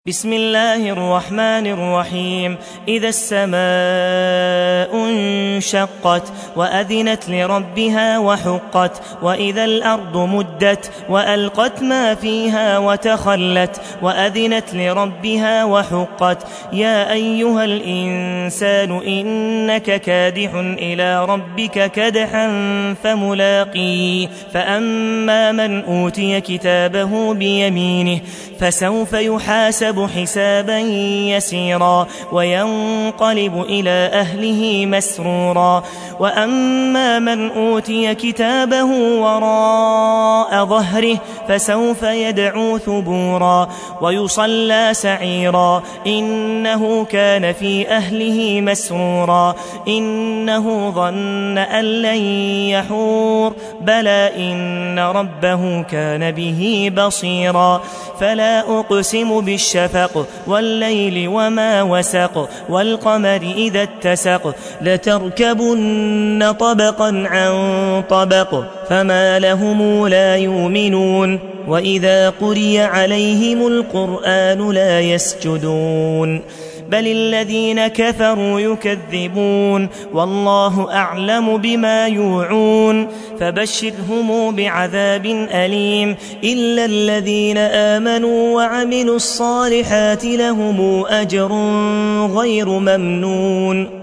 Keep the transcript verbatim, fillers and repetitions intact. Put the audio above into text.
بسم الله الرحمن الرحيم. إذا السماء انشقت وأذنت لربها وحقت وإذا الأرض مدت وألقت ما فيها وتخلت وأذنت لربها وحقت يا أيها الإنسان إنك كادح إلى ربك كدحا فملاقيه فأما من أوتي كتابه بيمينه فسوف يحاسب حسابا يسيرا وينقلب إلى أهله مسرورا وأما من أوتي كتابه وراء ظهره فسوف يدعو ثبورا ويصلى سعيرا إنه كان في أهله مسرورا إنه ظن أن لن يحور بلى إن ربه كان به بصيرا فلا أقسم بالشفق والليل وما وسق والقمر إذا اتسق لتركبن طبقا عن طبق فما لهم لا يؤمنون وإذا قرئ عليهم القرآن لا يسجدون بل الذين كفروا يكذبون والله أعلم بما يوعون فبشرهم بعذاب أليم إلا الذين آمنوا وعملوا الصالحات لهم أجر غير ممنون.